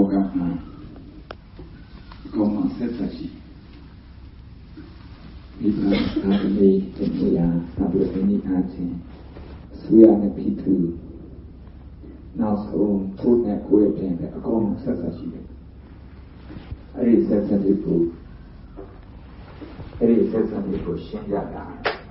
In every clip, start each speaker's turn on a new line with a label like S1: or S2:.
S1: ကမှာကောင်းမှဆက်ဆက်ရှိဒီကအားလေးတဲ့ရာဘာလို့ဒီနေ့အားချင်းဆွေရတဲ့ဖြစ်သူနောက်ဆုံးကိုယ်နဲ့ကိုယ်ရဲ့အကောင်းမှဆက်ဆက်ရှိတယ်အဲ့ဒီဆက်ဆက်တွေကိုရှင်းပြတာ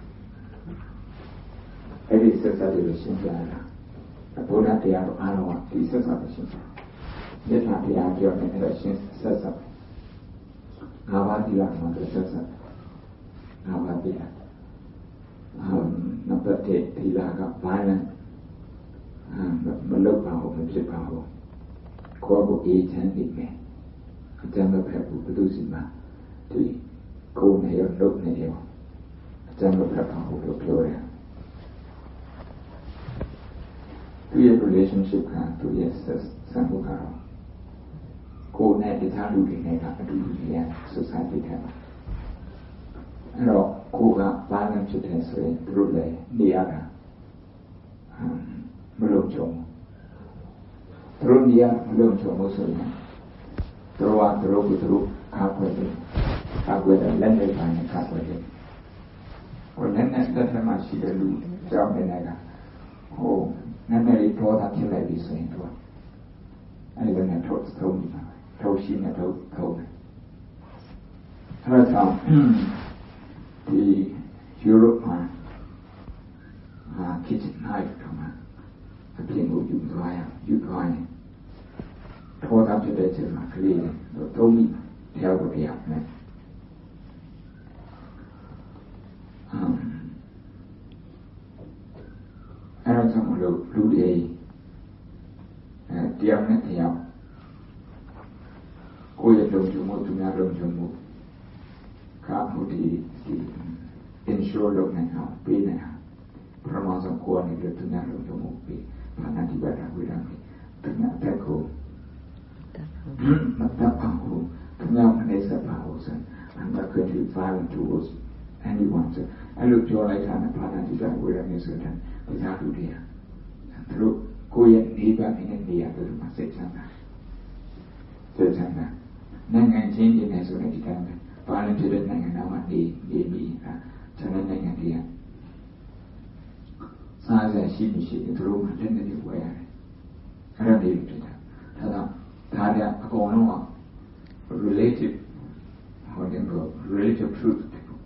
S1: အဲ့ဒီဆက်ဆက်တွေကိုရှင်းပြတာဘုရားတရားတော်အားလုံးကဒီဆက်ဆက်ပဲရှင်းပြတယ်ယထာတရားပြောတဲ့အဲ့ဒါရှင်းဆက်ဆက်ငါးပါးတရားမှာဆက်ဆက်ငါးပါးတရားနံပါတ်1ဒီလာကဘာလဲမလုပ်ပါဘူးမဖြစ်ပါဘူးကိုယ့်ကိုအေးချမ်းနေမယ်အကြမ်းမဖက်ဘူးဘယ်သူစီမှာဒီကိုယ်နဲ့ရောလုပ်နေရောအကြမ်းမဖက်ပါဘူးလို့ပြောတယ်သူရဲ့ relationship ကသူရဲ့ဆံမှုကတော့ကိုယ်နဲ့တခြားလူတွေနဲ့ကအတူတူရ society ထဲမှာအဲ့တော့ကိုယ်ကဘာလဲဖြစ်တယ်ဆိုရင်သူတို့လည်းနေရတာမလုံခြုံသူတို့နေရမလုံခြုံလို့ဆိုရင်သူတို့ကိုခါခွဲတယ်လက်နဲ့ပိုင်းနဲ့ခါခွဲတယ်ဟိုလက်ထဲမှာရှိတဲ့လူကြောက်နေတာကဟိုနာမည်လေးပေါ်တာဖြစ်လိုက်ပြီဆိုရင်တော့အဲ့ဒီနဲ့ထုတ်နေတာထုတ်ရှိနေထုတ်တယ်အဲ့ဒါကြောင့်ဒီယူရိုပမှာkitchen knife ကမှအပြင်ကိုယူသွားရင်ပေါ်တာဖြစ်တဲ့ချိန်မှာကလေးတော့သုံးမိတရားကိုတရားနဲ့အဲ့ဒါကြောင့်မလို့လူတွေတရားနဲ့တရားကိုယ့်ရဲ့လုံခြုံမှုသူများလုံခြုံမှုကမှုဒီ ensure လုပ်နိုင်အောင်ပေးနိုင်အောင်ပထမဆုံးကိုယ်အနေနဲ့သူများလုံခြုံမှုပေးဘာသာဒီဘက်ဝိရမ်းသူများတက်ကိုမတပ်အောင်သူများမနေစပါဘူးဆို I'm not going to be violent towards anyone ဆိုအဲ့လိုပြောလိုက်တာနဲ့ဘာသာဒီဘက်ဝိရမ်းဆိုတဲ့တရားလူတွေကသူတို့ကိုယ့်ရဲ့နေပါနေတဲ့နေရာတွေမှာစိတ်ချမ်းသာနိုင်ငံချင်းနေနေဆိုတဲ့ဒီတိုင်းပဲဘာလဲဖြစ်တဲ့နိုင်ငံသားမှာနေပြီးခြံတဲ့နိုင်ငံတွေကစားရရှိမရှိသူတို့မှလက်နဲ့ဝယ်ရတယ်အဲ့ဒါလေးဖြစ်တာဒါကအကုန်လုံးက relative truth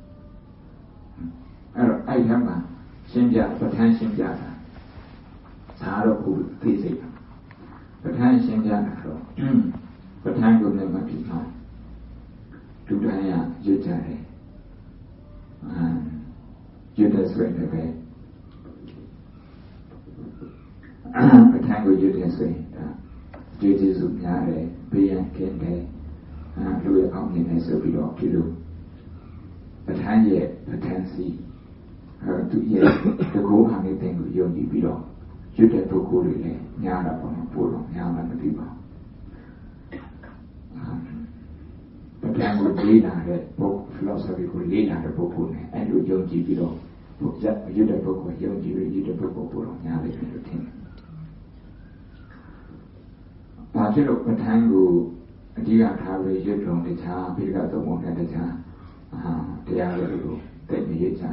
S1: အဲ့ဒါမှာရှင်းပြပဋ္ဌာန်းရှင်းပြတာဒါတော့ကိုသိစိတ်ပဋ္ဌာန်းရှင်းပြတာတော့ပဋ္ဌာန်းကိုလည်းမဖြစ်ပါဒုတိယရွတ်ကြတယ်ရွတ်တဲ့ဆိုရင်လည်းပဋ္ဌာန်းကိုရွတ်တဲ့ဆိုရင်ကျေးဇူးများတယ်ဘေးရန်ကင်းတယ်လူရဲ့အောင်မြင်တယ်ဆိုပြီးတော့ဒီလိုပဋ္ဌာန်းရဲ့ပဋ္ဌာန်းစီသူရဲ့တကောဟာနေတဲ့ကိုယုံကြည်ပြီးတော့ရွတ်တဲ့ပုဂ္ဂိုလ်တွေလည်းများတာပေါ့နော်ပို့တော့များမှမသိပါဘူးပဋ္ဌာန်းကိုလေးလာတဲ့ပုဂ္ဂိုလ် philosophy ကိုလေးလာတဲ့ပုဂ္ဂိုလ်နဲ့အဲ့လိုယုံကြည်ပြီးတော့ရွတ်တဲ့ပုဂ္ဂိုလ်ယုံကြည်ပြီးရွတ်တဲ့ပုဂ္ဂိုလ်ပို့တော့များတယ်လို့ထင်တယ်ဘာဖြစ်လို့ပဋ္ဌာန်းကိုအဓိကထားပြီးရွတ်တော်တခြားပိဋကသုံးပုံနဲ့တခြားတရားတွေကိုသိနေရကြတယ်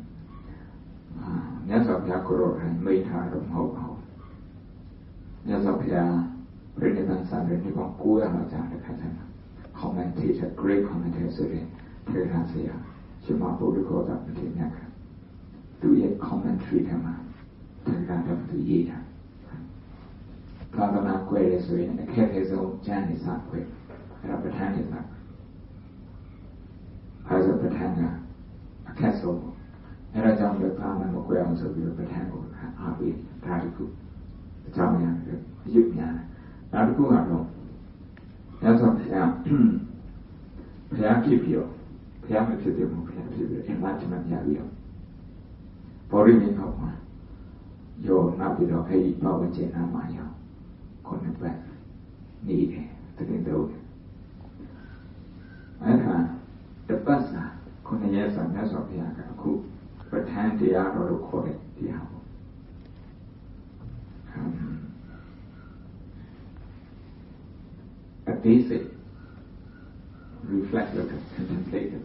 S1: မြတ်စွာဘုရားကိုယ်တော်ကမိန့်ထားတော့မဟုတ်ပါဘူးမြတ်စွာဘုရားပြိဋိဘံစာရင်းကို900လောက်ကြာတဲ့ခါကျမှ commentator great commentator ဆိုတဲ့ထေရဆရာရှင်မဘုရားခေါ်တာမတင်မြတ်ကသူရဲ့ commentary ထဲမှာထေရတော်သူရေးတာသာသနာကွယ်ရဆိုရင်အခက်အခဲဆုံးကျမ်းနေစာကွယ်အဲ့ဒါပဋ္ဌာန်းနေစာအဲဒါပဋ္ဌာန်းကအခက်ဆုံးအဲ့ဒါကြောင့်လည်းဘာမှမကွယ်အောင်ဆိုပြီးတော့ပဋ္ဌာန်းကိုအားပေးဒါတခုအကြောင်းအရာတွေအယုတ်များနောက်တစ်ခုကတော့ညသောဘုရားဖြစ်ပြီးတော့ဘုရားမဖြစ်တယ်ဘုရားဖြစ်ပြီးတော့အမှန်တမ်းများပြီးတော့ဘောရိမေကောမှာယောနောက်ပြီးတော့အဲ့ဒီဘဝကျင်နာမှာရောခုနှစ်ပတ်နေတယ်တကယ်တော့အဲ့ဒါတပတ်စာခုနှစ်ရက်စာညသောဘုရားကအခုပဋ္ဌာန်းတရားတော်ကိုခေါ်တဲ့တရားပေါ့ basic reflect လုပ်တယ် contemplate တယ်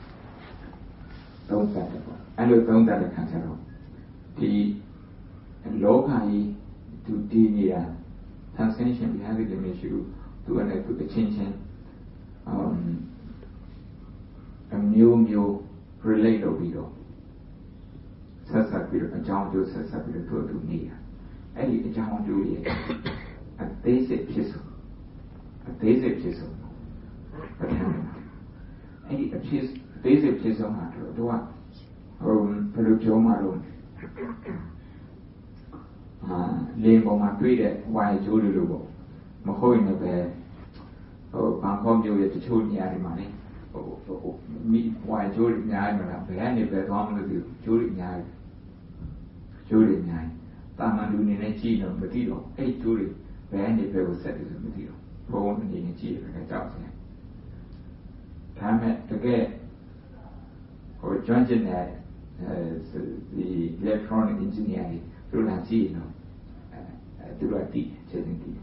S1: သုံးသပ်တယ်ပေါ့အဲ့လိုသုံးသပ်တဲ့ခါကျတော့ဒီလောကကြီးသူတည်နေတာ translation behind the issue သူကလည်းသူအချင်းချင်းအမျိုးမျိုး relate လုပ်ပြီးတော့ဆက်ဆက်ပြီးတော့အကြောင်းအကျိုးဆက်ဆက်ပြီးတော့သူနေတာအဲ့ဒီအကြောင်းအကျိုးရဲ့အသေးစိတ်ဖြစ်ဆုံးပဋ္ဌာန်းအဲ့ဒီအသေးစိတ်ဖြစ်ဆုံးဟာတော့သူကဘယ်လိုပြောမှတော့လေပေါ်မှာတွေ့တဲ့ဝါရကျိုးတွေလို့ပေါ့မဟုတ်ရင်လည်းပဲဘန်ကောက်မြို့ရဲ့တချို့နေရာတွေမှာလေမိဝါရကျိုးတွေအများကြီးမလားဘယ်ကနေပဲသွားမလို့ဒီကျိုးတွေအများကြီးတာမန်လူနေနဲ့ကြည့်တော့မသိတော့အဲ့ကျိုးတွေဘယ်ကနေပဲကိုဆက်တယ်ဆိုမသိတော့ဘုံအနေနဲ့ကြည့်ရတဲ့ကြောက်စရာဒါမဲ့တကယ်ကျွမ်းကျင်တဲ့ဒီ electronic engineering တို့လာကြည့်တော့သူတို့တည်ချက်ချင်းတည်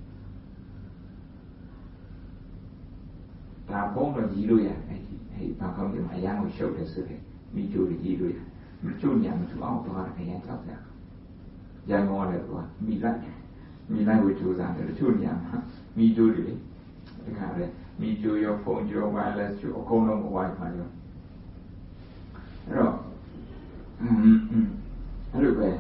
S1: ဒါပုံတော့ကြီးလို့ရအဲ့ဘာကောင်းတယ်အရန်ကိုရှုပ်တယ်ဆိုရင်မိကျိုးကြီးလို့ရမကျိုးညာမသူအောင်သွားတယ်အရန်ကြောက်ကြရန်ကုန်လည်းကွာမိလိုက်ကိုကြိုးစားတယ်တချို့ညာမှာမိကျိုးတွေဒီခါလေမိကျိုးရောဖုန်းကျိုး wireless ကျိုးအကုန်လုံး Wi-Fi ရောအဲ့တော့အဲ့လိုပဲ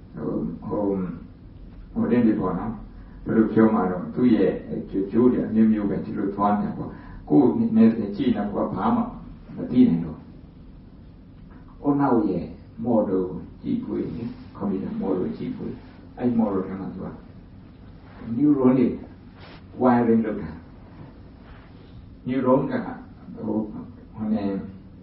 S1: ဟိုတဲ့ဒီပေါ်နော်ဘယ်လိုပြောမှတော့သူ့ရဲ့ကျိုးတွေအမျိုးမျိုးပဲဒီလိုသွားနေပေါ့ကိုယ်နဲ့ကြည့်နေတော့ဘာမှမသိနိုင်တော့အနောက်ရဲ့ model ကြည့်ဖို့ကွန်ပျူတာ model ကြည့်ဖို့အဲ့ model ကမှသူက neuron တွေ wiring လုပ်တာ neuron ကဟိုနဲ့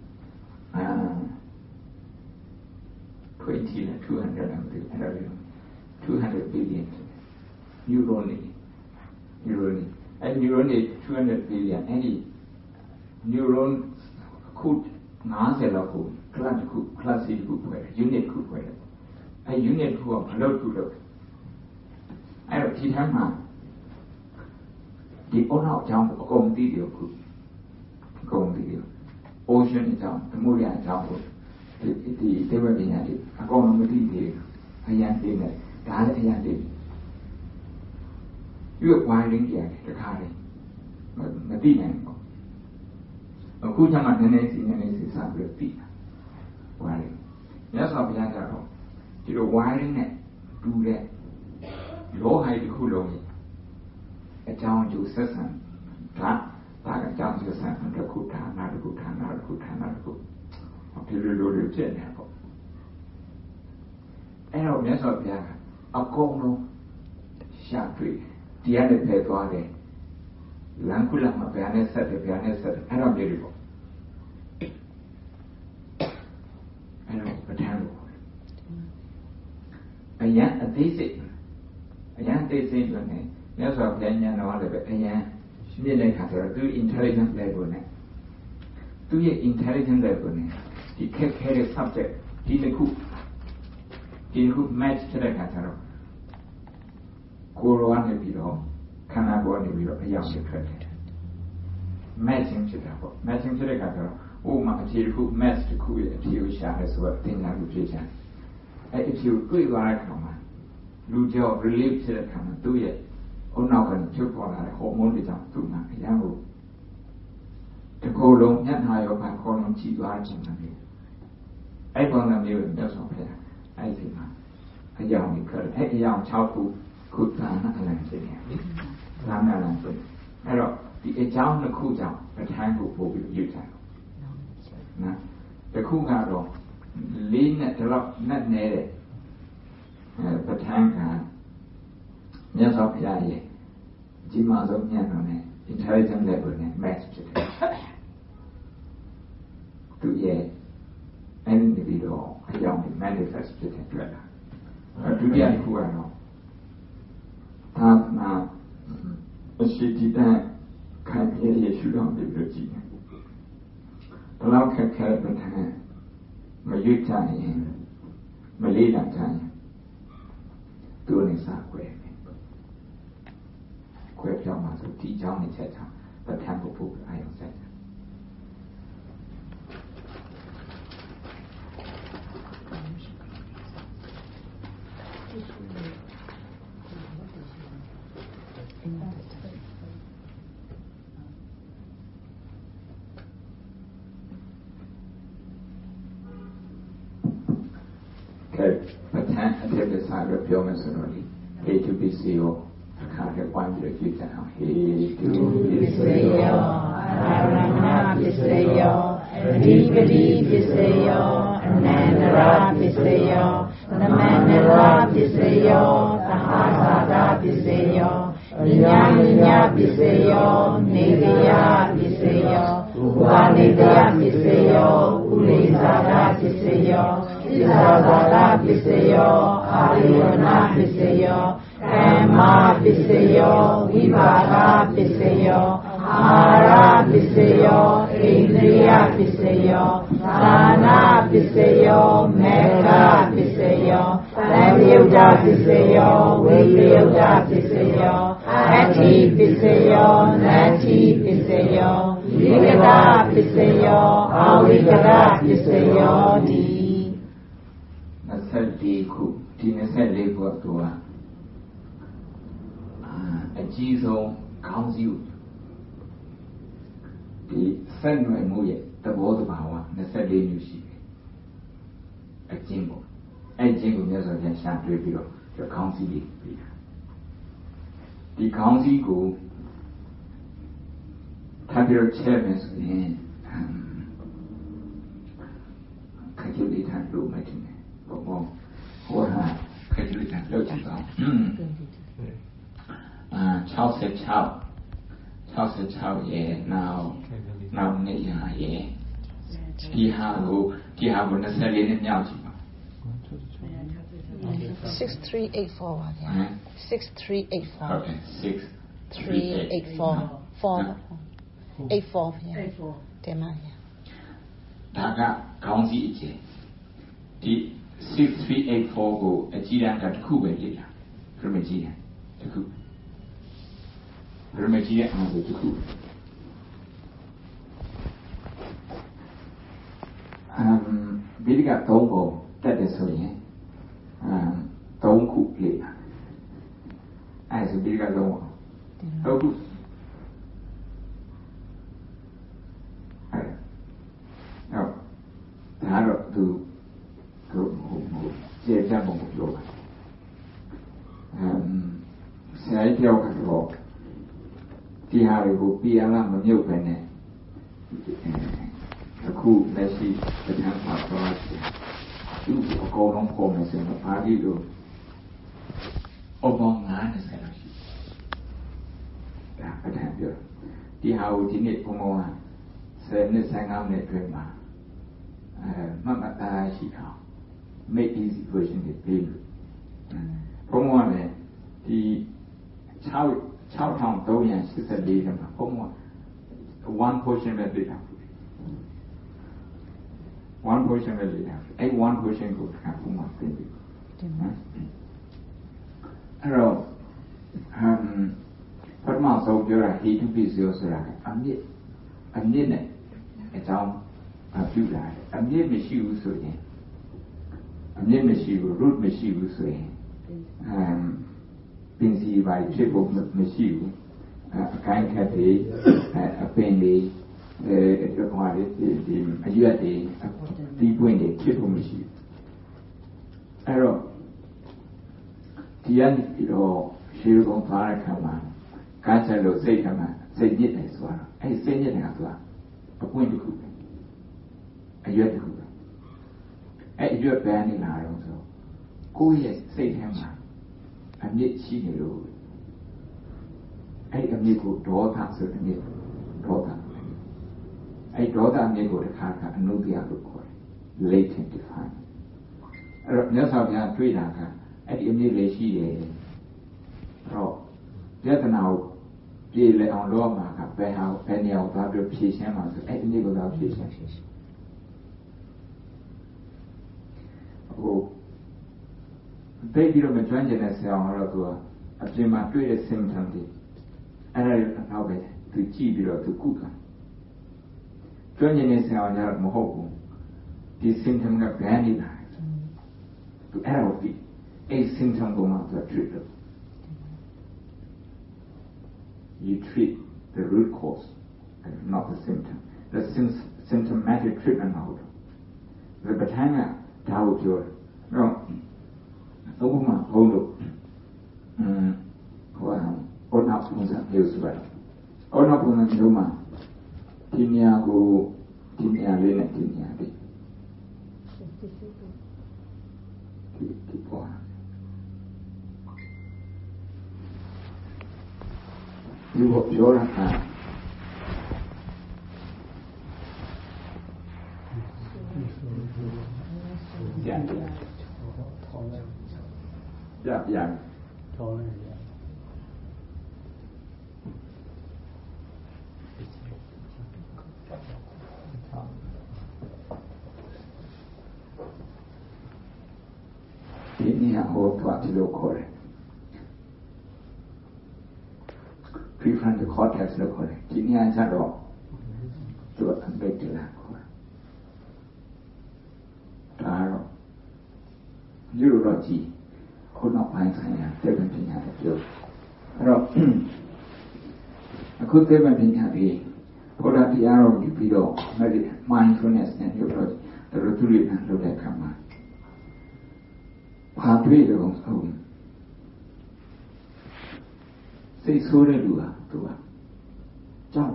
S1: 20 and 200 and 200 billion neuron အဲ့ neuron တွေ200 billion အဲ့ဒီ neuron ခု90လောက်ကို class တစ်ခု class တစ်ခုဖွဲ့တယ် unit ခုဖွဲ့တယ်အဲ့ unit ခုကဘယ်လိုလုပ်အဲ့တော့ဒီထမ်းမှာဒီအနောက်အကြောင်းအကုန်သိတယ်ခုအကုန်သိတယ် ocean အကြောင်းသမုဒ္ဒရာအကြောင်းကိုဒီသေဝပညာတွေအကုန်လုံးမသိသေးဘူးအရန်သိနေဒါလည်းအရန်သိရွေးဝိုင်းရင်းကြတယ်တခါလေမသိနိုင်ဘူးအခုကျမှနည်းနည်းစီစပြီးတော့သိတာဝိုင်းရင်းမြတ်စွာဘုရားကတော့ဒီလိုဝိုင်းရင်းနဲ့တူတဲ့လောဟိုက်တစ်ခုလုံးအကြောင်းအကျိုးဆက်ဆံဒါကအကြောင်းဆက်ဆံတစ်ခုဌာနတစ်ခုဒီလိုဖြစ်နေပေါ့အဲ့တော့မြတ်စွာဘုရားကအကုန်လုံးရှာတွေ့ဒီရတဲ့ဖယ်သွားတယ်လမ်းခုလမှာဘယ်နဲ့ဆက်တယ်အဲ့တော့မြေတွေပေါ့အဲ့တော့ပဋ္ဌာန်းလို့အရန်အသေးစိတ်လို့ねမြတ်စွာဘုရားဉာဏ်တော်လည်းပဲအရန်မြင့်တဲ့ခါကျတော့သူ intelligence level နဲ့သူရဲ့ intelligence level နဲ့ဒီခက်ခဲတဲ့ subject ဒီတစ်ခု match ဖြစ်တဲ့ခါကျတော့ကိုယ်တော်ကနေပြီးတော့ခန္ဓာကိုယ်ကနေပြီးတော့အရောက်ဖြစ်ထွက်တယ် matching ဖြစ်တာပေါ့ matching ဖြစ်တဲ့ခါကျတော့ဥပမာအဖြေတစ်ခု match တစ်ခုရဲ့အဖြေကိုရှာတယ်ဆိုတော့သင်္ချာကိုဖြေချင်အဲ့အဖြေကိုတွေ့သွားတဲ့ခါမှာလူကြောင့် relief ဖြစ်တဲ့ခါမှာသူ့ရဲ့အနောက်ကနေဖြစ်ပေါ်လာတဲ့ဟော်မုန်းတွေကြောင့်သူ့မှာအရန်ကိုတကိုယ်လုံးမျက်နှာရောပါခေါင်းလုံးကြည့်သွားခြင်းနဲ့အဲ့ပေါ်လာမျိုးမြတ်စွာဘုရားအဲ့ဒီမှာအကြောင်းကိုပြောတယ်အဲ့အကြောင်း6ခုသာနာအလံဖြစ်နေတယ်သာနာလံဖြစ်အဲ့တော့ဒီအကြောင်းတစ်ခုကြောင့်ပဋ္ဌာန်းကိုပို့ပြီးယူကြတယ်နော်တစ်ခုကတော့လေးနဲ့ဒီလောက်နဲ့နေတဲ့ပဋ္ဌာန်းကမြတ်စွာဘုရားရဲ့ကြီးမားဆုံးဉာဏ်တော်နဲ့ intelligence level နဲ့ match ဖြစ်တယ်သူရဲ့အဲ့ဒီပြီးတော့အကြောင်း manifest ဖြစ်တဲ့တွေ့တာဒုတိယတစ်ခုကတော့သာသနာအရှိတည်တဲ့ခံရရရှုတော်ပြီးလို့ကြည့်တယ်ဘလောက်ခက်ခဲတဲ့ပဋ္ဌာန်းမရွတ်ချရင်မလေးလာချရင်သူနေစားခွဲပြောင်းမှာဆိုဒီเจ้าနဲ့ချက်ချောင်းပြောမယ်ဆိုတော့လေဟေတုပစ္စယောအခါနဲ့ပွားပြီးကြည့်ကြအောင်ဟေတုပစ္စယောအာရဏပစ္စယောအဓိပတိပစ္စယောအနန္တရပစ္စယောသမန္တရပစ္စယောသဟာသာပစ္စယောညာညာပစ္စယောနေတယပစ္စယောဥပါနေတယပစ္စယောဥလိသာရပစ္စယောဣဇာသာရပစ္စယောအာရိယနာပစ္စယောကမ္မာပစ္စယောဝိပါကပစ္စယောအာဟာရပစ္စယောဣန္ဒြိယပစ္စယောသာနာပစ္စယောမေဃပစ္စယောသံယုတ်တာပစ္စယောဝိပယုတ်တာပစ္စယောအတ္တိပစ္စယောနတ္တိပစ္စယောဝိကတပစ္စယောအဝိကတပစ္စယောဒီ24ခုဒီ24ခုကအကြီးဆုံးခေါင်းစည်းဒီဆက်နွယ်မှုရဲ့သဘောတဘာဝ24မျိုးရှိတယ်အကျဉ်းပေါ့အဲ့ကျဉ်းကိုမြတ်စွာဘုရားရှာတွေ့ပြီးတော့ခေါင်းစည်းလေးပြီးတာဒီခေါင်းစည်းကိုထားပြီးတော့ချဲ့မယ်ဆိုရင်ခက်ကြိုးလေးထားလို့မထင်နဲ့ပေါ့ဟောဟာခက်ကြိုးလေးထားလောက်ကြည့်ပါ66ရဲ့နောက်နေရရဲ့ဒီဟာကို24နဲ့မြောက်ကြည့်ပါ
S2: 6384ပါဗျာ6384
S1: ဟုတ်တယ်
S2: 6384 84ဗျာတင်ပါဗျာ
S1: ဒါကခေါင်းစည်းအကျယ်ဒီ6384ကိုအကြီးတန်းကတစ်ခုပဲလေ့လာပြမကြီးတယ်တစ်ခုပြမကြီးရဲ့အားကိုတစ်ခုဗိဓိက3ပုံတက်တယ်ဆိုရင်3ခုလေ့လာအဲ့ဆိုဗိဓိက3ပုံ3ခုဒါတော့သူကျေကြပုံကိုပြောတာဆရာကြီးပြောကတော့ဒီဟာတွေကိုပြန်လာမမြုပ်ပဲနဲ့အခုလက်ရှိတရားမှာပြောတယ်သူအကုန်လုံးပေါ်မယ်ဆိုတော့ဘာလို့လို့အဘောင်း90လောက်ရှိဒါအထက်ပြောဒီဟာကိုဒီနေ့ဘုံဘုံက10နှစ်15နှစ်အတွင်းမှာမှတ်မှတ်သားရှိအောင် make easy version တွေပေးလို့ဘုံဘုံကလည်းဒီ6384ထဲမှာဘုံဘုံone portion ပဲပေးတာone portion ပဲပေးတာအဲ့ one portion ကိုခါဘုံမှာပြင်ပြီးအဲ့တော့ပထမဆုံးပြောတာဟိတုပစ္စယောဆိုတာအမြင့်နဲ့အကြောင်းပြုလာတယ်အမြင့်မရှိဘူးဆိုရင်အမြင့်မရှိဘူး root မရှိဘူးဆိုရင်ပင်စီပါဖြစ်ဖို့မရှိဘူးအကိုင်းခက်တွေအပင်တွေဟိုဒီအရွက်တွေဒီပွင့်တွေဖြစ်ဖို့မရှိဘူးအဲ့တော့ဒီကနေပြီးတော့ရှေးကုန်းသွားတဲ့ခါမှာကားချက်လို့စိတ်ထဲမှာစိတ်ညစ်တယ်ဆိုတာအဲ့စိတ်ညစ်တယ်ဆိုတာအပွင့်တစ်ခုပဲအရွက်တစ်ခုပဲအဲ့အရွက်ပန်းနေလာတော့ဆိုကိုယ့်ရဲ့စိတ်ထဲမှာအမြင့်ရှိနေလို့အဲ့အမြင့်ကိုဒေါသဆိုတဲ့အမြင့်ဒေါသအဲ့ဒေါသအမြင့်ကိုတစ်ခါကအနုတ္တယလို့ခေါ်တယ် latent define အဲ့တော့မြတ်စွာဘုရားတွေ့တာကအဲ့ဒီအမြင့်လေးရှိတယ်အဲ့တော့ယတနာကိုပြေလည်အောင်လုပ်မှာကဘယ်နေရာကိုသွားပြီးဖြည့်ရှင်းမှာဆိုအဲ့ဒီနေ့ကိုသွားဖြည့်ရှင်းဟိုသိပြီးတော့မကျွမ်းကျင်တဲ့ဆရာတော်ကတော့အပြင်မှာတွေ့တဲ့ symptom တွေအဲ့ဒါတွေတော့ပဲသူကြည့်ပြီးတော့သူကုတာကျွမ်းကျင်တဲ့ဆရာတော်ကတော့မဟုတ်ဘူးဒီ symptom ကဘယ်နေလာသူအဲ့ဒါကိုဒီအဲ့ symptom ကိုမှသူ treat လုပ် you treat the root cause and not the symptom the symptomatic treatment မဟုတ်ဘူးဒါပဋ္ဌာန်းကဒါကိုပြောတော့ Obama, hold up. On up on the hills, right? On up on the Noma. Tinia go, Tinia Lena, Tinia. Keep on. You hope you're a man. Yeah. Tinia hold what to look for it. Prefrontal cortex look for it. Tinia is at all. To a convicted land. Taro. Urology. Could not find science. 17 had a joke. I could 17 had a put up the arrow you below. Mindfulness and urology. The rotary and look at come on. Pathway of home. Say so to do Chow.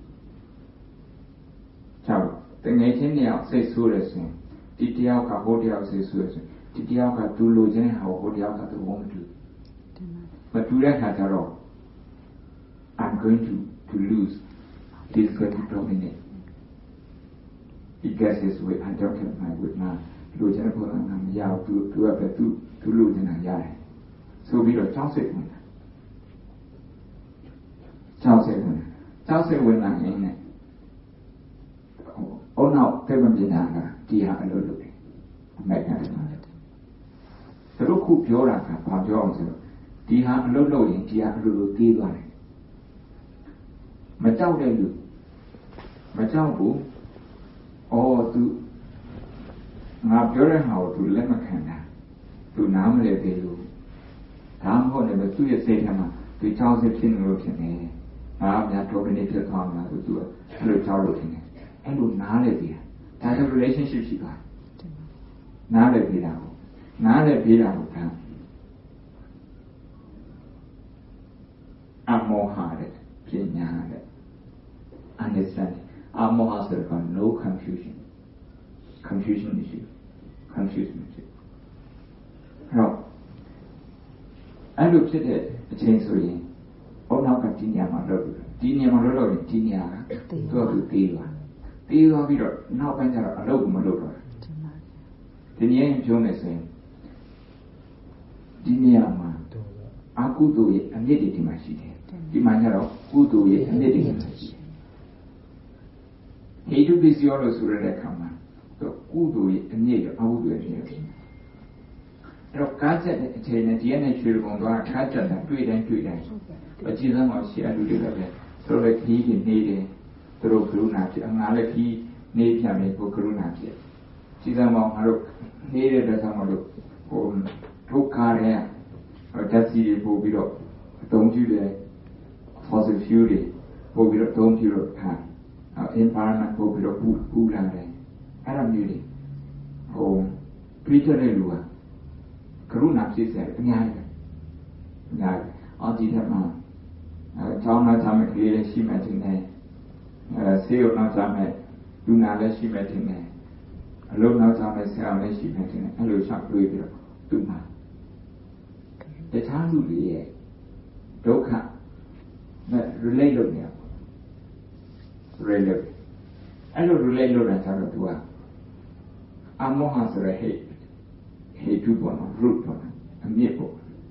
S1: The nation now say so as Titiaka Hodia says so. Titiaka to Lojan, how Hodiaka the woman do. But to that at all, I'm going to lose. This is going to dominate. He guesses with I don't have my good man. Lojan Polan Yao to have a to Lojan and Yai. So we don't toss it when. Toss it when I'm in it. Oh no, Kevin Dinanga, Dia and Lulu. Make that. The look who Pura, Pajon, Dia and Lulu in Dia and Lulu Diva. Matau de Lu. Matau, or to Mapura how to Lemacana, to Namale de Lu. Tam Hon and the 2 years later, the Charles Tin Rotin. Now, that talking to the corner to do a little routine. And would not let you. That's a relationship she got. Not let it out. Not let it out. I'm more hearted. Understand. I'm more hearted about no confusion. Confusion issue. Now, I looked at it, a change for you. Oh, now continue my love. Tinia Marolo, Tinia, go to Tiva. Tiva, we don't now find out a local Maloro. Tinia Jonas saying, Tinia, Akudo, and Lady Machine. Dimandaro, Udo, and Lady Machine. He do this yours to the Kama. The Udo, and Lady, I would do it here. Catch at the NHL on the catch at the 2 and 2 days. But Jesus was here to do that. So like he needed through Kurunati, and Alec he needed him for Kurunati. Jesus needed the Samaru took car air or taxi for Biro. Don't you the fossil fury for Biro, don't you car. Environment for Biro, who landed. Adam Beauty. Home. Peter Elua. Kurunati said, Nyai. Auntie Tamar. Town not time clear, she met in there. Sail not time, do not let she met in there. Alone not time, sail let she met in there. Hello, Chuck Louis, do not. The town will be a doka. Relay look now. Relay. I don't relay look at Tagatua. I'm more answer a hate. Hate to one, root one, a maple.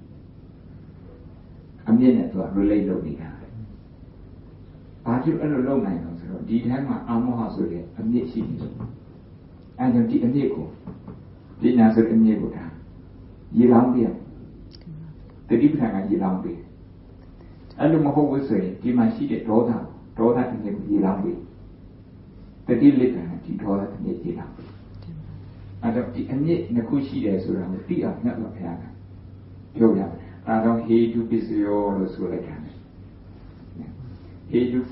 S1: I'm in it to relay low behind. But you alone, I know, did have my armor house with it, a knit sheet. And empty a nickel. Did answer a nickel time. Yelambia. The deep time at Yelambia. I don't know what we say, did my sheet at Rota, and Yelambia. The deal later, he told her to get Yelambia. And the knit in the cushy there, so I would be up, not a piano. Yoga. I don't hate to be all the soul again. Hate to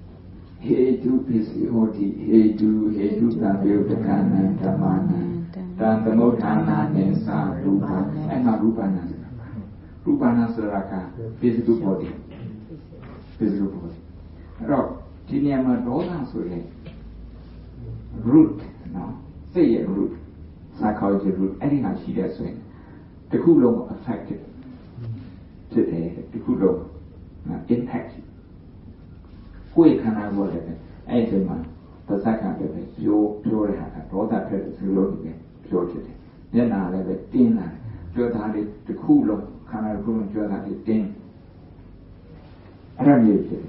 S1: be hate to Tabu the Kana, Tamana, tàn tà mô thà na nền sa rupa em mà rupa na sura ka physical bodyအဲ့တော့ဒီနေရာမှာဒေါသဆိုတဲ့ root နော်စိတ်ရဲ့ root psychology root အဲ့ဒီမှာရှိတဲ့ဆိုရင်တစ်ခုလုံး affected ဖြစ်တယ်တစ်ခုလုံး impact ကိုယ်ခန္ဓာကိုယ်လည်းအဲ့ဒီမှာပါဇက်ကပဲပြောတဲ့ဟာကဒေါသဖြစ်တဲ့စလို့ပဲပြောဖြစ်တယ်မျက်နှာလည်းပဲတင်းလာတယ်ပြောတာလေးတစ်ခုလုံးခန္ဓာတစ်ခုလုံးပြောတာလေးတင်းအဲ့ဒါမျိုးဖြစ်တယ်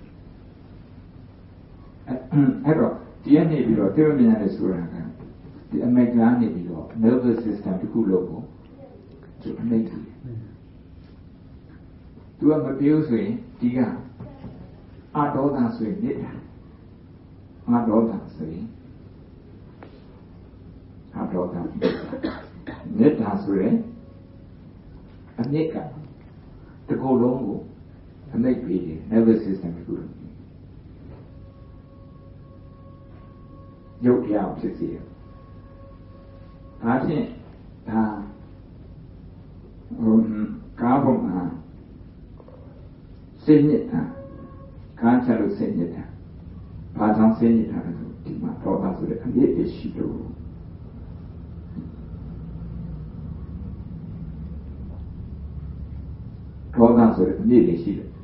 S1: အဲ့တော့ဒီကနေပြီးတော့သေရမြင်ရတဲ့ဆိုတာကဒီအမိတ်ကနေပြီးတော့ nervous system တစ်ခုလုံးကိုသူအမိတ်တယ်သူကမပြောဆိုရင်ဒီကအာဒေါသဆိုရင်နေတာအာဒေါသဆိုရင်အာဒေါသနေတာဆိုရင်အမြင့်ကတစ်ခုလုံးကိုအမိတ်ပြီးတယ် nervous system တစ်ခုလုံးရုပ်တရားဖြစ်စေတယ်။ဒါဖြင့်ဒါကားပုံမှာစိတ်ညစ်တာကားချလို့စိတ်ညစ်တာဘာကြောင့်စိတ်ညစ်တာလဲဆိုဒီမှာဒေါသဆိုတဲ့အမြင့်အရှိလို့ဒေါသဆိုတဲ့အမြင့်အရှိတယ်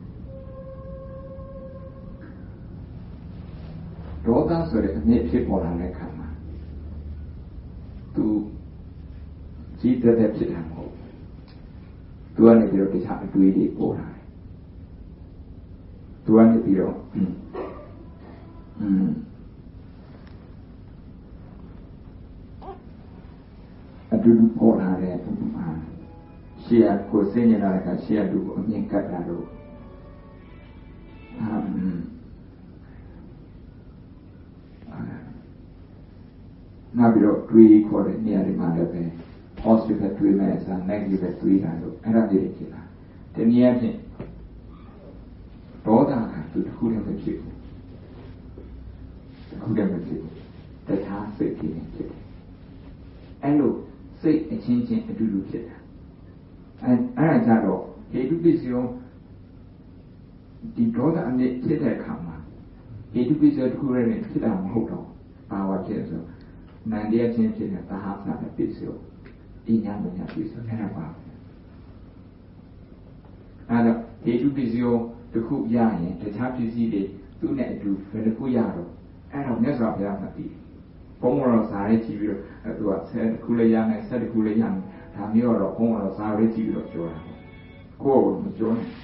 S1: ဒေါသဆိုတဲ့အမြင့်ဖြစ်ပေါ်လာတဲ့အခါမှာသူကြီးတဲ့ဖြစ်တာမဟုတ်သူကနေပြီးတော့တခြားအတွေးတွေပေါ်လာတယ်သူကနေပြီးတော့အတူတူပေါ်လာတဲ့ရှေ့ကိုစိတ်ညစ်လာတဲ့အခါရှေ့ကလူကိုအမြင်ကတ်တာတော့နောက်ပြီးတော့တွေးခေါ်တဲ့နေရာတွေမှာလည်းပဲ positive တွေးမယ်ဆို negative တွေးတာလို့အဲ့ဒါတွေဖြစ်လာဒီနည်းအားဖြင့်ဒေါသကသူတစ်ခုလည်းမဖြစ်ဘူးတစ်ခုလည်းမဖြစ်ဘူးတခြားစိတ်ကြီးဖြစ်တယ်အဲ့လိုစိတ်အချင်းချင်းအတူတူဖြစ်တာအဲ့ဒါကြတော့ဟေတုပစ္စယောဒီဒေါသအမြင့်ဖြစ်တဲ့အခါမှာဟေတုပစ္စယောတစ်ခုလည်းဖြစ်တာမဟုတ်တော့ဘာဝဖြစ်ဆိုနန္တရားချင်းဖြစ်တဲ့သဟသပစ္စယောဒီညာမညာပစ္စယောအဲ့ဒါပါအဲ့တော့ဟေတုပစ္စယောတစ်ခုရရင်တခြားပစ္စည်းတွေသူ့နဲ့အတူဘယ်တစ်ခုရတော့အဲ့တော့မြတ်စွာဘုရားကတည်းဘုံတော်စာရေးကြည့်ပြီးတော့သူကဆက်တစ်ခုလေးရမယ်ဆက်တစ်ခုလေးရမယ်ဒါမျိုးတော့ဘုံတော်စာရေးကြည့်ပြီးတော့ပြောတာကိုယ်မပြောနဲ့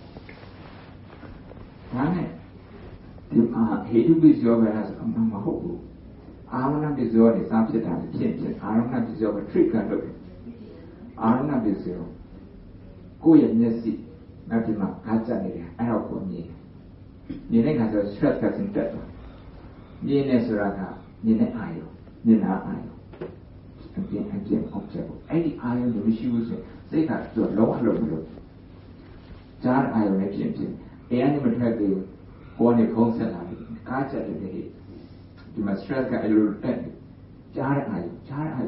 S1: ဒါနဲ့ဒီဟေတုပစ္စယောပဲလားဆိုတော့မဟုတ်ဘူးအာရဏပစ္စယောတွေစဖြစ်တာဖြစ်အာရဏပစ္စယောက trigger လုပ်တယ်အာရဏပစ္စယောကိုယ့်ရဲ့မျက်စိနောက်ဒီမှာကားကြနေတယ်အဲ့တော့ကိုမြင်နေတဲ့ခါကျတော့ stress ကစင်တက်သွားမြင်နေဆိုတာကမြင်တဲ့အာရုံမြင်တာအာရုံအပြင် object အဲ့ဒီအာရုံကိုမရှိဘူးဆိုစိတ်ကသူ့လုံးဝလုံးမလို့ကြားအာရုံနဲ့ဖြစ်အဲအနေမထွက်သေးဘူးကိုယ်နဲ့ဖုံးဆက်လာပြီးကားကြတယ်ဒီမှာ stress ကအလိုတက်ကြားတဲ့အာရုံတောင်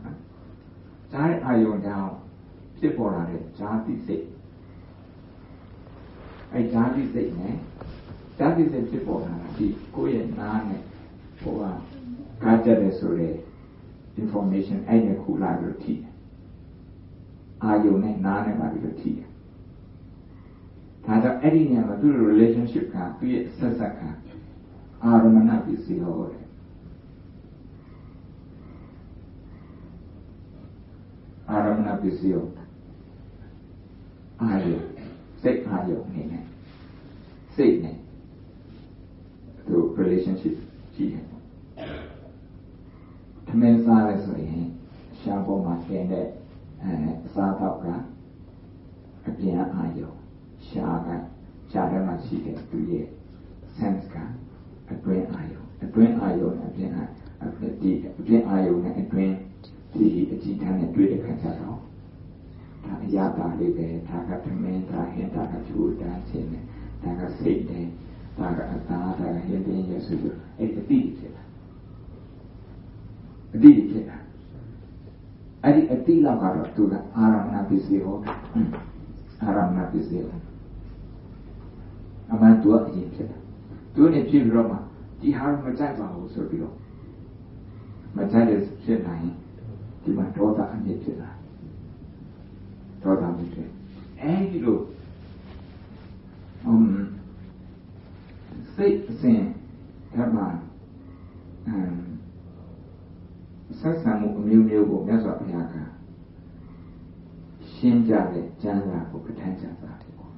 S1: ဖြစ်ပေါ်လာတဲ့ကြားသိစိတ်အဲကြားသိစိတ်နဲ့ကြားသိစိတ်ဖြစ်ပေါ်လာတာဒီကိုယ့်ရဲ့နားနဲ့ဟိုကကားကြတယ်ဆိုတဲ့ information အဲ့ဒီခုလာပြီးထိတယ်အာရုံနဲ့နားနဲ့ပါပြီးတော့ထိတယ်ဒါကြောင့်အဲ့ဒီနေရာမှာသူ့ relationship ကသူ့ရဲ့ဆက်ဆက်ကအာရမဏပစ္စယောတဲ့အာရမဏပစ္စယောအာရုံစိတ်အာရုံနေနဲ့စိတ်နဲ့သူ relationship ရှိတယ်ထမင်းစားလဲဆိုရင်ရှားပေါ်မှာကျင်တဲ့စားတော့ကအပြင်အာရုံရှားထဲမှာရှိတဲ့သူရဲ့ sense ကအတွင်းအာရုံနဲ့အပြင်အာရုံနဲ့အတွင်းဒီအကြည့်ထားနဲ့တွေ့တဲ့ခါကျတော့ဒါအရာတာလေးပဲဒါကသမင်းဒါဟင်ဒါကချိုးဒါချင်းနဲ့ဒါကစိတ်တယ်ဒါကအသားဒါကဟင်းတင်းရဆိုလို့အဲ့အတိဖြစ်တာအဲ့ဒီအတိလောက်ကတော့သူကအာရမဏပစ္စည်းဟောအာရမဏပစ္စည်းအမှန်သူကအရင်ဖြစ်တယ်သူနဲ့ဖြစ်ပြီးတော့မှဒီဟာမကြိုက်ပါဘူးဆိုပြီးတော့မကြိုက်တဲ့ဖြစ်နိုင်ဒီမှာဒေါသအမြင့်ဖြစ်လာဒေါသမြင့်ဖြစ်အဲဒီလိုစိတ်အစဉ်ဓမ္မဆက်ဆံမှုအမျိုးမျိုးကိုမြတ်စွာဘုရားကရှင်းကြတဲ့ကျမ်းစာကိုပဋ္ဌာန်းကျမ်းစာတယ်ပေါ့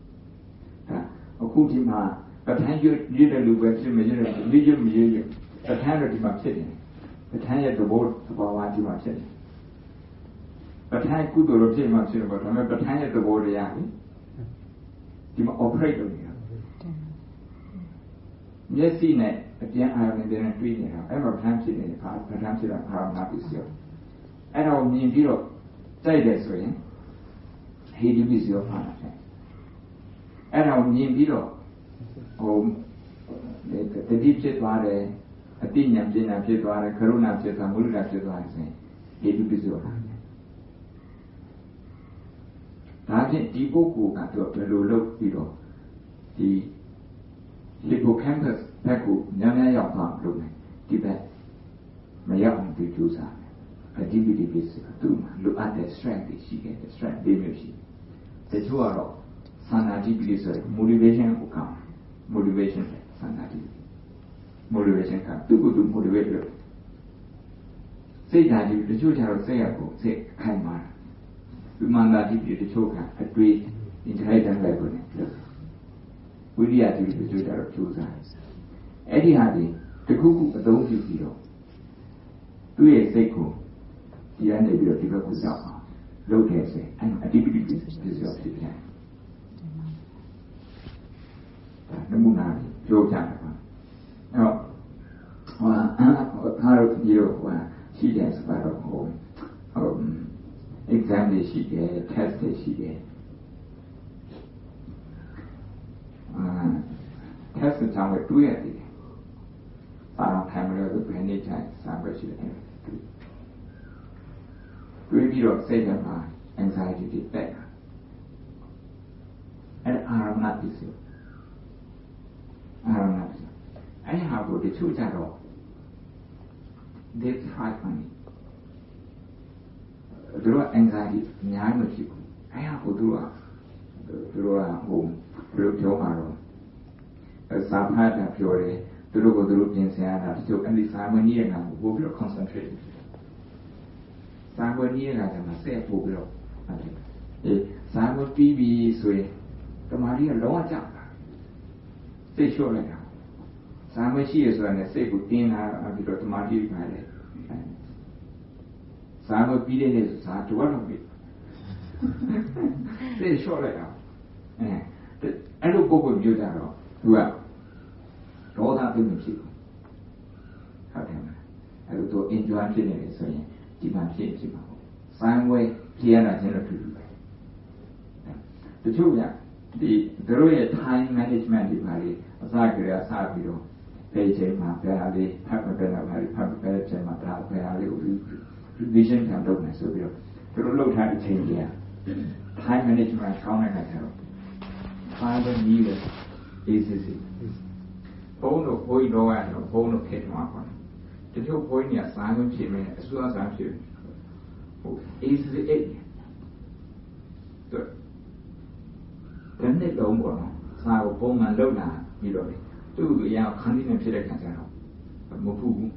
S1: အခုဒီမှာပဋ္ဌာန်းရွတ်တဲ့လူပဲဖြစ်မရတဲ့မိရွတ်မရွတ်ပဋ္ဌာန်းတော့ဒီမှာဖြစ်တယ်ပဋ္ဌာန်းရဲ့သဘောဒီမှာဖြစ်တယ်ပဋ္ဌာန်းကုသိုလ်လို့ဖြစ်မှဖြစ်တယ်ပေါ့ဒါပေမဲ့ပဋ္ဌာန်းရဲ့သဘောတရားလေဒီမှာ operate လုပ်နေတာမျက်စိနဲ့အပြန်အာရုံနဲ့တွေးနေတာအဲ့မှာပဋ္ဌာန်းဖြစ်နေတဲ့အခါပဋ္ဌာန်းဖြစ်တာအာရုံနာပစ္စည်းအဲ့တော့မြင်ပြီးတော့တိုက်တယ်ဆိုရင်ဟေဒီပစ္စည်းဖာတာအဲ့တော့မြင်ပြီးတော့တတိဖြစ်သွားတယ်အတိညာပညာဖြစ်သွားတယ်ကရုဏာဖြစ်သွားမုဒိတာဖြစ်သွားတယ်ဆိုရင်ဟေဒီပစ္စည်းဖာတယ်ဒါဖြင့်ဒီပုဂ္ဂိုလ်ကတော့ဘယ်လိုလုပ်ပြီးတော့ဒီ hippocampus ဘက်ကိုများများရောက်သွားလို့လေဒီဘက်မရောက်အောင်ဒီကြိုးစားတယ်အဒီပစ္စည်းကသူ့မှာလိုအပ်တဲ့ strength တွေရှိတယ် strength တွေမျိုးရှိတယ်တချို့ကတော့သန္တာတိပစ္စည်းဆိုရင် motivation ကိုကောင်း motivation သန္တာတိ motivation ကသူ့ကိုယ်သူ motivate လုပ်စိတ်ဓာတ်ကြီးတချို့ကျတော့စိတ်ရကိုစိတ်ခိုင်မာဝိမာန်ဓာတ်ကြီးတချို့ကအတွေ့ intelligent level နဲ့ဝိရိယကြီးတချို့ကျတော့ကြိုးစားအဲ့ဒီဟာဒီတခုခုအသုံးပြုပြီးတော့သူ့ရဲ့စိတ်ကိုဒီကနေပြီးတော့ဒီဘက်ကိုရောက်အောင်လုပ်တယ်ဆိုရင်အဲ့အတိပတိပစ္စည်းဖြစ်တယ်နမူနာပြောကြတယ်ပါအဲ့တော့ဟာဒီလိုရှိတယ်ဆိုတော့exam တွေရှိတယ် test တွေရှိတယ်test ကြောင့်တွေ့ရတယ်စာတော့ထိုင်မလို့ဘယ်နေ့တိုင်းစာပဲရှိတယ်တွေ့ပြီးတော့စိတ်ထဲမှာ anxiety တွေတက်တာအဲ့အာရမဏပစ္စည်းအဲ့ဟာကိုတချို့ကြတော့ they try funny သူတို့ anxiety အများကြီးမရှိဘူးအဲ့ဟာကိုသူတို့ဘယ်လိုပြောမှာတော့စာဖတ်တာပြောတယ်သူတို့ကိုသူတို့ပြင်ဆင်ရတာတချို့အဲ့ဒီစာမနည်းရတာကိုပို့ပြီးတော့ concentrate စာမနည်းရတာကမှဆက်ပို့ပြီးတော့စာမပြီးပြီဆိုရင်တမာရီကလုံးဝကြောက်တာစိတ်လျှော့လိုက်တာစာမရှိရဆိုတာနဲ့စိတ်ကိုတင်းလာပြီးတော့တမာရီကလည်းစာမပြီးတဲ့နေ့စာတော့တော့ပြီစိတ်လျှော့လိုက်တာအဲ့လိုပုံမျိုးကြတော့သူကဒေါသသိမဖြစ်ဘူးဟုတ်တယ်မလားအဲ့လိုသူ enjoy ဖြစ်နေတယ်ဆိုရင်ဒီမှာဖြစ်မှာပေါ့စိုင်းဝဲဖြေရတာချင်းတော့တူတူပဲတချို့ကဒီတို့ရဲ့ time management ဒီပါလေအစကတည်းကစပြီးတော့ဒီချိန်မှာဘယ်ဟာလေးဖတ်မပဲတော့ဘာလေးဖတ်ပဲချိန်မှာဒါဘယ်ဟာလေးကို revision ခံလုပ်နေဆိုပြီးတော့သူတို့လုပ်ထားတဲ့ချိန်ကြီး time management ကောင်းတဲ့ခါကျတော့ဘာပဲနည်းလဲ easy ဘုံတို့ဘိုးကြီးတော့ကတော့ဘုံတို့ဖြစ်မှာပါတချို့ဘိုးကြီးကစားလို့ဖြစ်မယ်အစွမ်းစားဖြစ်ဟုတ် easy တနေ့လုံးပေါ့နော်စာကိုပုံမှန်လုပ်လာပြီးတော့သူ့အရာခန်းဒီနဲ့ဖြစ်တဲ့ခါကျတော့မဟုတ်ဘူး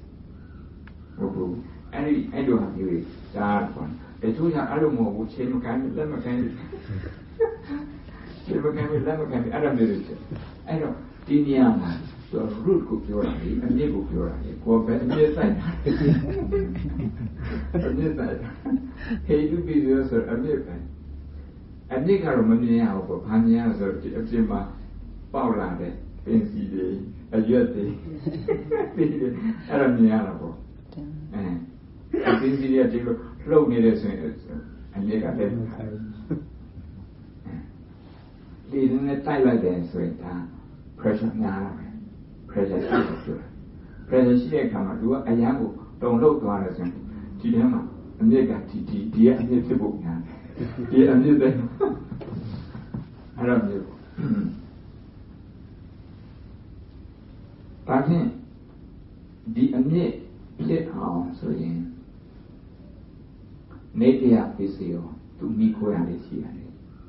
S1: အဲ့လိုဟာမျိုးကြီးကြားပေါ့တချို့ကအဲ့လိုမဟုတ်ဘူးချိန်မကန်လက်မကန်ချိန်မကန်လက်မကန်အဲ့လိုမျိုးတွေအဲ့တော့ဒီနေရာမှာroot ကိုပြောတာလေအမြစ်ကိုပြောတာလေကိုယ်ပဲအမြစ်ဆိုင်တာအမြစ်ဆိုင်တာဟေတုပြီးရောဆိုအမြစ်ပဲအမြစ်ကတော့မမြင်ရဘူးပေါ့ဘာမြင်ရဆိုတော့အပြင်မှာပေါက်လာတဲ့ပင်စီတွေအရွက်တွေပြီးတယ်အဲ့ဒါမြင်ရတာပေါ့ပင်စီတွေကဒီလိုလှုပ်နေတယ်ဆိုရင်အမြစ်ကလည်းဒီနဲ့တိုက်လိုက်တယ်ဆိုရင်ဒါ pressure များလာတယ်pressure ရှိတဲ့အခါမှာသူကအရန်ကိုတုံလှုပ်သွားတယ်ဆိုရင်ဒီထဲမှာအမြက်ကဒီကအမြက်ဖြစ်ဖို့ညာဒီအမြက်တဲ့အဲ့လိုမျိုးဒါဖြင့်ဒီအမြက်ဖြစ်အောင်ဆိုရင်နေတရားပစ္စည်းရောသူမိခိုးရလေးရှိရတယ်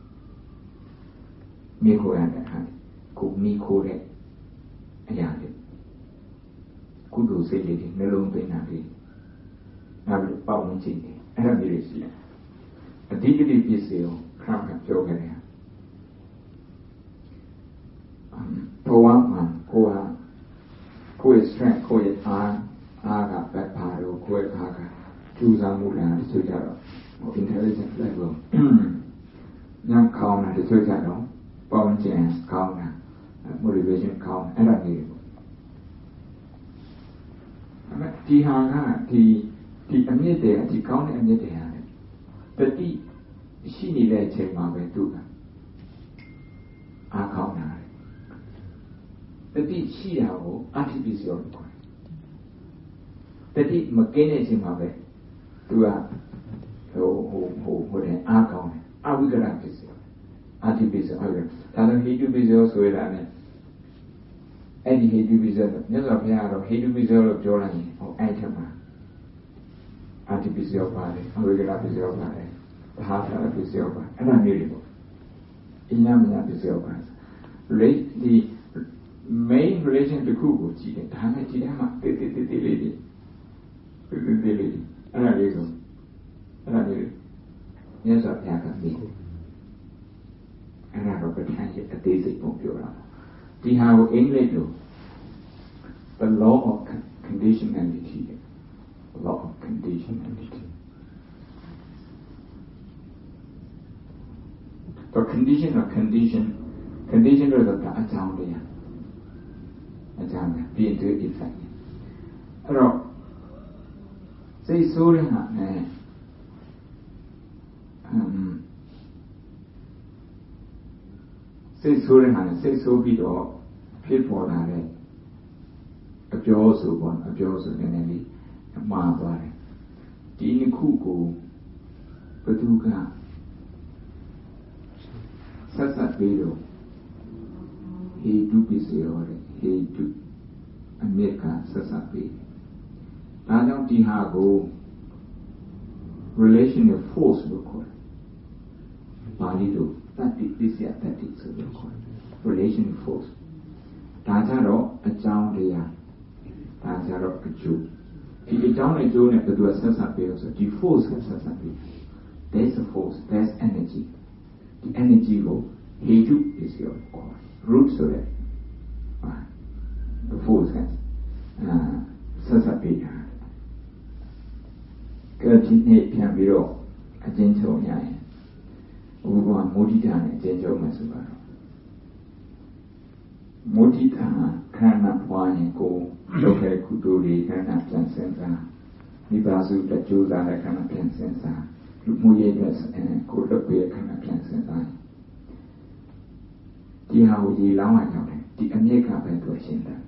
S1: မိခိုးရတဲ့အခါကိုမိခိုးတဲ့အရာတွေကုသိုလ်စိတ်လေးတွေနှလုံးသွင်းတာတွေနောက်ပြီးပေါ့ဝင်ခြင်းတွေအဲ့ဒါမျိုးတွေရှိတယ်အဓိကတိပစ္စည်းကိုခဏခဏပြောခဲ့တယ်ဘဝမှာကိုယ့် strength ကိုယ့်အားကပဲပါတော့ကိုယ့်အားကကျူးစာမှုလားဆိုကြတော့ intelligence level ညံကောင်းတာဆိုကြတော့ပေါင်းခြင်းကောင်းတာ motivation ကောင်းအဲ့ဒါမျိုးဒီဟာကဒီအမြင့်တယ်ဒီကောင်းတဲ့အမြင့်တယ်ဟာတတိရှိနေတဲ့အချိန်မှာပဲသူကအားကောင်းတာတတိရှိတာကို artificial လို့ခေါ်တယ်တတိမကင်းတဲ့အချိန်မှာပဲသူကဟိုတဲ့အားကောင်းတယ်အဝိကရပစ္စည်း artificial ဟုတ်တယ်ဒါလည်း hate visual ဆိုရတာ ਨੇ အဲ့ဒီ hate visual မြတ်စွာဘုရားကတော့ hate visual လို့ပြောလိုက်ရင်ဟိုအဲ့ထက်မှာ artificial ပါတယ်အဝိကရပစ္စည်းပါတယ်ဘာသာပစ္စည်းပါအဲ့ဒါမျိုးတွေပေါ့အင်းများများပစ္စည်းပါလေဒီ main relation တစ်ခုကိုကြည့်တယ်ဒါနဲ့ကြည့်တယ်မှာတေးလေးတွေအဲ့ဒါလေးဆိုအဲ့ဒါလေးမြတ်စွာဘုရားကမြင်အဲ့ဒါတော့ပဋ္ဌာန်းရဲ့အသေးစိတ်ပုံပြောတာဒီဟာကိုအင်္ဂလိပ်လို the law of conditionality law of conditionality the condition of condition လို့ဆိုတာအကြောင်းတရားအကြောင်းပြည့်တဲ့ effect အဲ့တော့စိတ်ဆိုးတဲ့ဟာနဲ့စိတ်ဆိုးတဲ့ဟာနဲ့စိတ်ဆိုးပြီးတော့ဖြစ်ပေါ်လာတဲ့အပြောဆိုပေါ့အပြောဆိုနည်းနည်းလေးမှားသွားတယ်ဒီနှစ်ခုကိုဘယ်သူကဆက်ပြီးတော့ဟေတုပစ္စည်းရောတဲ့ဟေတုအမြက်ကဆက်ပြီးဒါကြောင့်ဒီဟာကို relational force လို့ခေါ်တယ်ပါဠိလိုတတိပစ္စယတတိဆိုလို့ခေါ်တယ် relational force ဒါကြတော့အကြောင်းတရားဒါကြတော့အကျိုးဒီအကြောင်းနဲ့အကျိုးနဲ့ဘယ်သူကဆက်ပြီးလို့ဆိုဒီ force ကဆက်ပြီး there's a force there's energy ဒီ energy ကိုဟေတုပစ္စည်းရောခေါ်တယ် root ဆိုတဲ့the force ကဆက်ပြီးတာကဲဒီနေ့ပြန်ပြီးတော့အကျဉ်းချုပ်ရရင်ဘုရားမုဒိတာနဲ့အကျဉ်းချုပ်မယ်ဆိုတော့မုဒိတာခန္ဓာပွားရင်ကိုလုပ်ခဲ့ကုသိုလ်တွေခန္ဓာပြန်စင်စားမိဘစုတကြိုးစားတဲ့ခန္ဓာပြန်စင်စားလူမှုရေးအတွက်ကိုလုပ်ပြီးခန္ဓာပြန်စင်စားဒီဟာကိုဒီလောင်းလိုက်တော့ဒီအမြင့်ကပဲသူရှင်းတယ်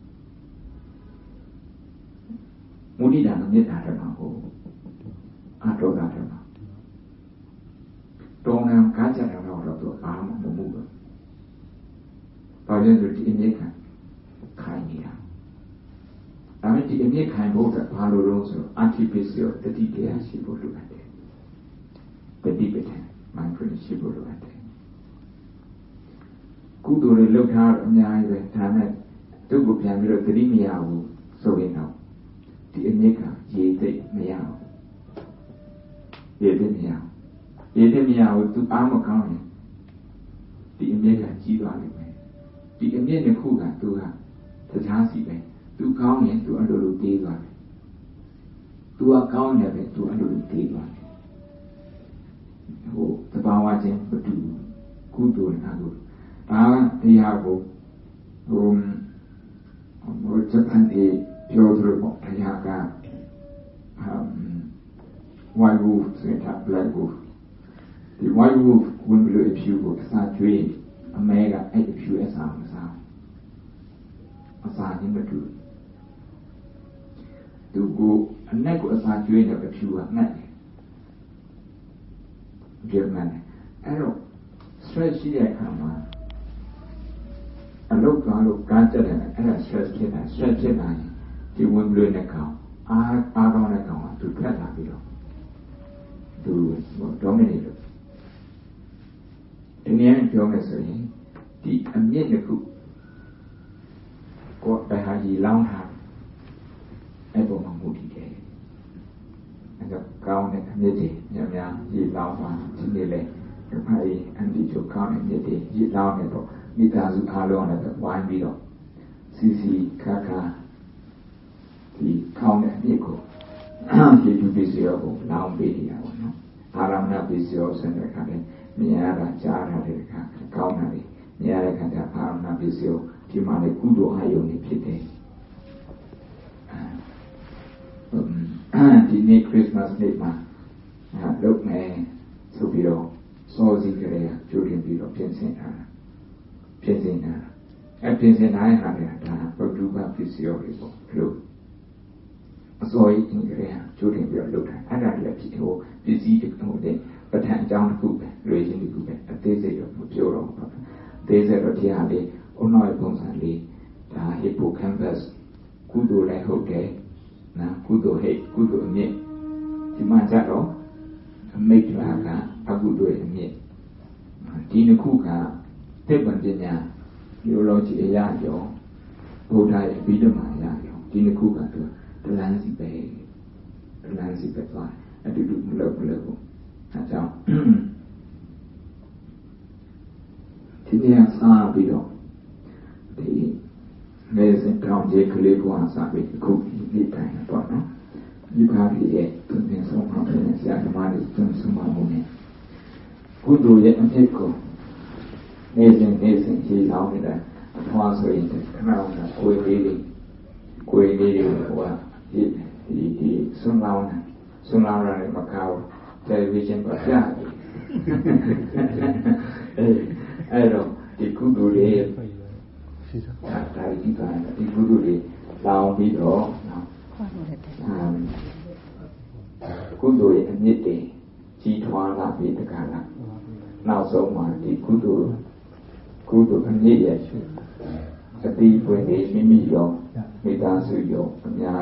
S1: မုဒိတာနဲ့မေတ္တာတဲ့မှာကိုအတောတာတဲ့မှာတောင်းနာကားကြတယ်တော့သူဘာမှမမှုဘူးဘာလို့လဲဒီအမြင့်ကခိုင်းနေတာဒါပေမဲ့ဒီအမြင့်ခိုင်းဖို့ကဘာလို့လဲဆိုတော့ artificial တတိတရားရှိဖို့လိုတယ်တတိပဋ္ဌာန် mindfulness ရှိဖို့လိုတယ်ကုသိုလ်တွေလုပ်ထားအများကြီးပဲဒါနဲ့သူ့ကိုပြန်ပြီးတော့သတိမရဘူးဆိုရင်တော့ဒီအမြင့်ကရေသိမရဘူးရေသိမရဘူးသူအားမကောင်းရင်ဒီအမြင့်ကကြီးသွားလိမ့်မယ်ဒီအမြင့်တစ်ခုကသူကတခြားစီပဲသူကောင်းရင်သူအလိုလိုတေးသွားတယ်သူကကောင်းတယ်ပဲသူအလိုလိုတေးသွားတယ်ဟိုသဘာဝချင်းမတူကုသိုလ်နဲ့ကုသိုလ်ဒါတရားကိုဟိုဂျပန်တွေပြောသလိုပေါ့တရားကwhite wolf ဆိုတာ black wolf ဒီ white wolf ဝင်ပြီးအဖြူကိုအစာကျွေးအမဲကအဲ့အဖြူအစာမစားအစာချင်းမတူသူကို And neck was not doing a few at night. Dear man, arrow, stretch the come. A look on look granted and a stretch it and stretch it and he won't learn a cow. I don't account to cut up below. To dominate it. In the end, you're saying, the immediate cook got by how he long have ever moody day. And the count and committee, Yamia, he long one, Chile, the party, and the two count and yeti, he long it, Mitazu alone at the wine below. Sisi, Kaka, the count and Nico. He do this year, now baby, Aramna Visios and the cabin, Miara, Jara, the Kaunari, Miara, Aramna Visio, Timane Kudo Ioni Pite. The neat Christmas Nigma, look me, Subiro, Sozi Grea, Julian Bilo, Pincin her. At Pincin I had a Duba Visio, look. So in Grea, Julian Bilo looked at another people, busy to but hand down coop, raising the coop, a desert of Joro, desert of Tiali, or no Ponsali, the hippocampus, Kudo like Hoke. Now, Kudo hate, Kudo knit. Timanjaro, a make laka, a good way knit. Tina Kuka, Tepantina, Eurology Yayo, Bodai, Bidama Yayo, Tina Kuka to the Lancy Bay, and to do level. That's how. Tinia Sa Bido, the Mason Town J. Calico and Sabi, cookie. Time upon you have it to be some confidence that the man is doing some money. Good do yet and take go. Amazing, he's out in the translate around the Quay lady, or he soon loud in Macau television, but yeah. I don't, the good do it. The good do it. Lao bị đổ cú đuổi nhất thì chi thoa là bị tất cả là nào sống mà thì cú đuổi anh nhất vậy cái tí quên đi mi vô người ta sử dụng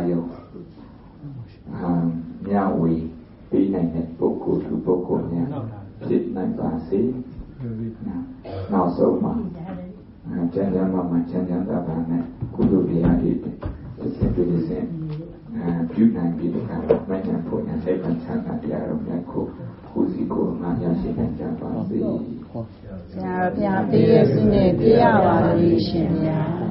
S1: nhà quỷ tí này này bộ cổ nhà thịt này bà xí nào sống mà chân nhân ta bà này cú đuổi đi à đi simply say, Punan Peter Mayan Put and Heaven Santa Diarum Yako, Husiko, Maya Shinan Java.